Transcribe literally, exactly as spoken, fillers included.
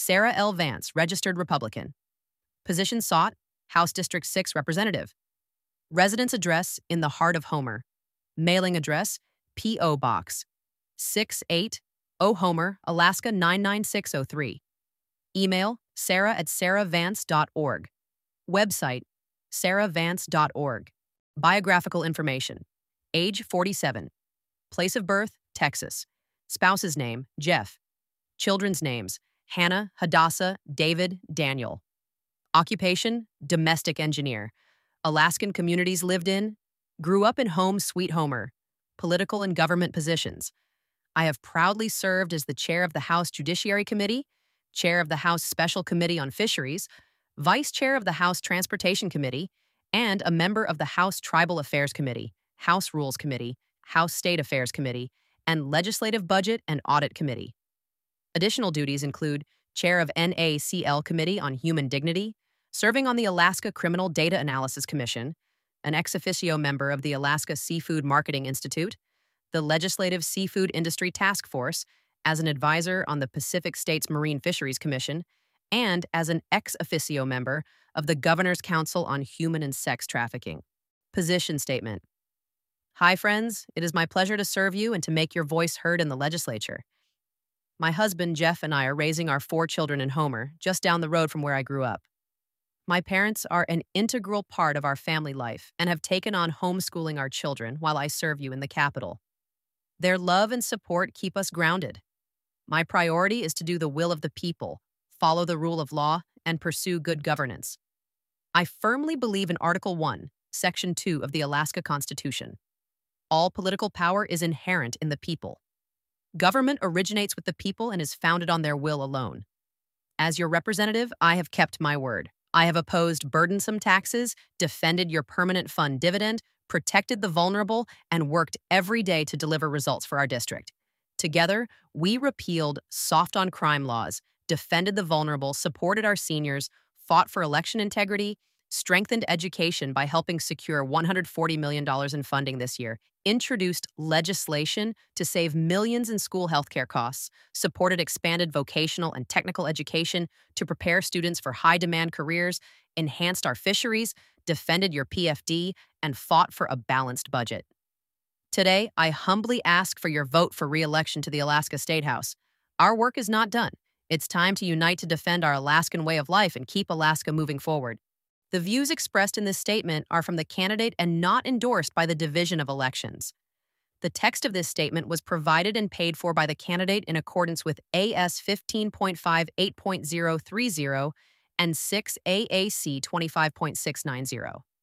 Sarah L. Vance, registered Republican. Position sought, House District six representative. Residence address in the heart of Homer. Mailing address, P O. Box six eight zero Homer, Alaska nine nine six zero three. Email, sarah at sarah vance dot org. Website, sarah vance dot org. Biographical information. Age forty-seven. Place of birth, Texas. Spouse's name, Jeff. Children's names, Hannah, Hadassah, David, Daniel. Occupation, domestic engineer. Alaskan communities lived in. Grew up in home sweet Homer. Political and government positions. I have proudly served as the chair of the House Judiciary Committee, chair of the House Special Committee on Fisheries, vice chair of the House Transportation Committee, and a member of the House Tribal Affairs Committee, House Rules Committee, House State Affairs Committee, and Legislative Budget and Audit Committee. Additional duties include chair of N A C L Committee on Human Dignity, serving on the Alaska Criminal Data Analysis Commission, an ex officio member of the Alaska Seafood Marketing Institute, the Legislative Seafood Industry Task Force, as an advisor on the Pacific States Marine Fisheries Commission, and as an ex officio member of the Governor's Council on Human and Sex Trafficking. Position statement. Hi, friends. It is my pleasure to serve you and to make your voice heard in the legislature. My husband, Jeff, and I are raising our four children in Homer, just down the road from where I grew up. My parents are an integral part of our family life and have taken on homeschooling our children while I serve you in the Capitol. Their love and support keep us grounded. My priority is to do the will of the people, follow the rule of law, and pursue good governance. I firmly believe in Article one, Section two of the Alaska Constitution. All political power is inherent in the people. Government originates with the people and is founded on their will alone. As your representative, I have kept my word. I have opposed burdensome taxes, defended your permanent fund dividend, protected the vulnerable, and worked every day to deliver results for our district. Together, we repealed soft-on-crime laws, defended the vulnerable, supported our seniors, fought for election integrity, strengthened education by helping secure one hundred forty million dollars in funding this year, introduced legislation to save millions in school healthcare costs, supported expanded vocational and technical education to prepare students for high-demand careers, enhanced our fisheries, defended your P F D, and fought for a balanced budget. Today, I humbly ask for your vote for re-election to the Alaska State House. Our work is not done. It's time to unite to defend our Alaskan way of life and keep Alaska moving forward. The views expressed in this statement are from the candidate and not endorsed by the Division of Elections. The text of this statement was provided and paid for by the candidate in accordance with A S fifteen point five eight point zero three zero and six A A C twenty-five point six nine zero.